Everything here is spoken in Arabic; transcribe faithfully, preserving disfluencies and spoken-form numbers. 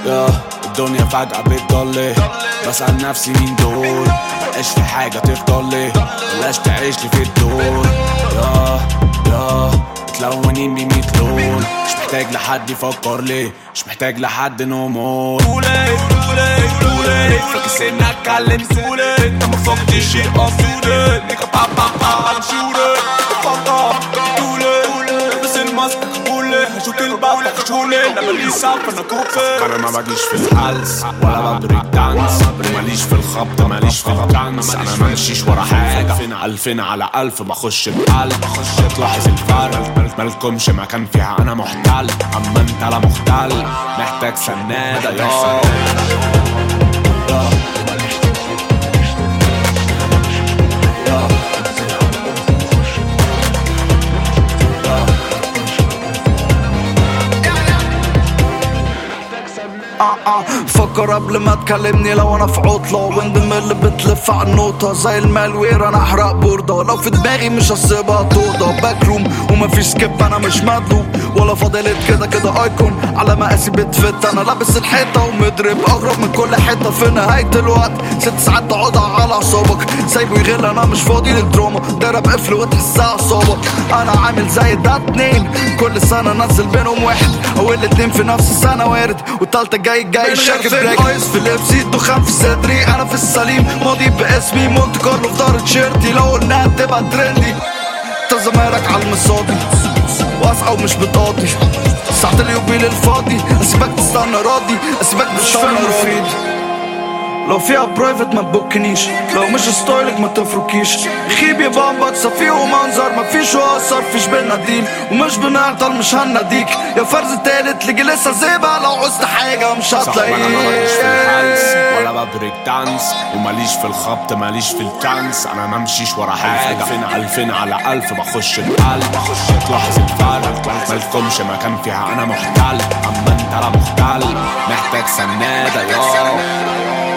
يا الدنيا فجأة بتضل، بسأل نفسي مين دول؟ مبقاش في حاجة تفضل لي، بلاش تعيش لي في الدور. يا يا متلونين بميت لون، مش محتاج لحد يفكر لي، مش محتاج لحد نمور. تولي تولي تولي فاكر سنة اتكلم تولي، انت مفكرتش شيء اصولي، نيكا با با با I'm shooting fuck off تولي بس الماسك قولي هشوت الباب هشولي لما بيصعب انا كوفي. انا ما بجيش في الحلس ولا ببريك دانس، ماليش في الخبط ماليش في الترانس، انا ممشيش ورا حاجة ألفين على ألف بخش بقلب، بخش تلاحظ الفرق مالكمش مكان فيها انا محتل، اما انت لا مختل محتاج سنادة يا آه آه فكر قبل ما تكلمني، لو انا في عطلة وندم اللي بتلف على النوتة زي المالوير انا احرق بوردة، لو في دماغي مش هسيبها توضة باك روم ومفيش سكيب انا مش مدلوب ولا فاضلت كده كده ايكون على مقاسي بتفت، انا لابس الحيطة ومضرب اغرب من كل حتة في نهاية الوقت، ست ساعات تقعدها على اعصابك سايبه يغل انا مش فاضي للدراما، ضرب قفل وتحسها اعصابك، انا عامل زي ده اتنين كل سنة نزل بينهم واحد او الاتنين في نفس السنة وارد، والتالتة جاي جاي شاكب بريك، ايس في لبسي دخان في صدري انا في السليم ماضي باسمي مونت كارلو في دار تيشيرتي، لو قلناها تبقى ترندي انت زمالك على المصادي واسعى ومش بتقاضي ساعة اليوبيل الفاضي، اسيبك تستنى راضي اسيبك تستنى مفيد، لو فيها برايفت ما تبوكنيش، لو مش ستايلك ما تفركيش، خيب يبقى بكسب فيه ومنظر مفيش وأثر فيش بينا ديل، ومش بنعطل مش هناديك يا فرز تالت لجي لسه زيبة، لو عوزت حاجة مش هتلاقيه. انا ماليش في الحلس ولا ببريك دانس، وماليش في الخبط ماليش في الترانس، انا ممشيش ورا حاجة ألفين ألفين على ألف بخش بقلب، بخش تلاحظ الفرق مالكمش مكان فيها انا محتل، اما انت لا مختل محتاج سنادة يا